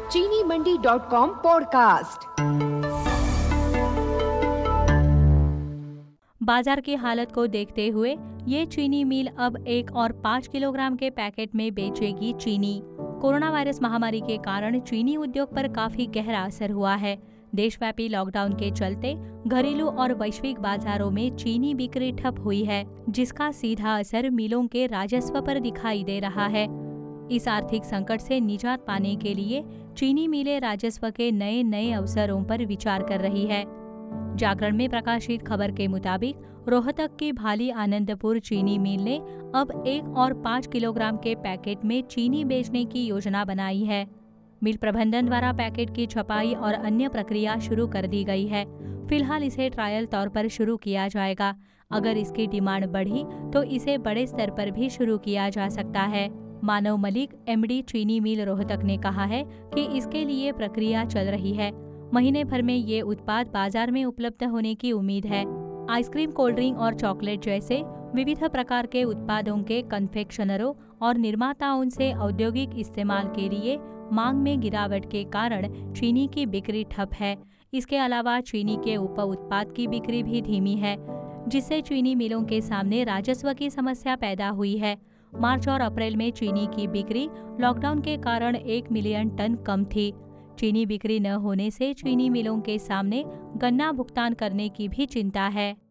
चीनी मंडी.com पॉडकास्ट। बाजार की हालत को देखते हुए ये चीनी मिल अब 1 और 5 किलोग्राम के पैकेट में बेचेगी चीनी। कोरोना वायरस महामारी के कारण चीनी उद्योग पर काफी गहरा असर हुआ है। देशव्यापी लॉकडाउन के चलते घरेलू और वैश्विक बाजारों में चीनी बिक्री ठप हुई है, जिसका सीधा असर मिलों के राजस्व पर दिखाई दे रहा है। इस आर्थिक संकट से निजात पाने के लिए चीनी मिलें राजस्व के नए नए अवसरों पर विचार कर रही है। जागरण में प्रकाशित खबर के मुताबिक रोहतक की भाली आनंदपुर चीनी मिल ने अब 1 और 5 किलोग्राम के पैकेट में चीनी बेचने की योजना बनाई है। मिल प्रबंधन द्वारा पैकेट की छपाई और अन्य प्रक्रिया शुरू कर दी गई है। फिलहाल इसे ट्रायल तौर पर शुरू किया जाएगा। अगर इसकी डिमांड बढ़ी तो इसे बड़े स्तर पर भी शुरू किया जा सकता है। मानव मलिक, एमडी चीनी मिल रोहतक ने कहा है कि इसके लिए प्रक्रिया चल रही है। महीने भर में ये उत्पाद बाजार में उपलब्ध होने की उम्मीद है। आइसक्रीम, कोल्ड ड्रिंक और चॉकलेट जैसे विविध प्रकार के उत्पादों के कन्फेक्शनरों और निर्माताओं से औद्योगिक इस्तेमाल के लिए मांग में गिरावट के कारण चीनी की बिक्री ठप है। इसके अलावा चीनी के उप उत्पाद की बिक्री भी धीमी है, जिससे चीनी मिलों के सामने राजस्व की समस्या पैदा हुई है। मार्च और अप्रैल में चीनी की बिक्री लॉकडाउन के कारण 1 मिलियन टन कम थी। चीनी बिक्री न होने से चीनी मिलों के सामने गन्ना भुगतान करने की भी चिंता है।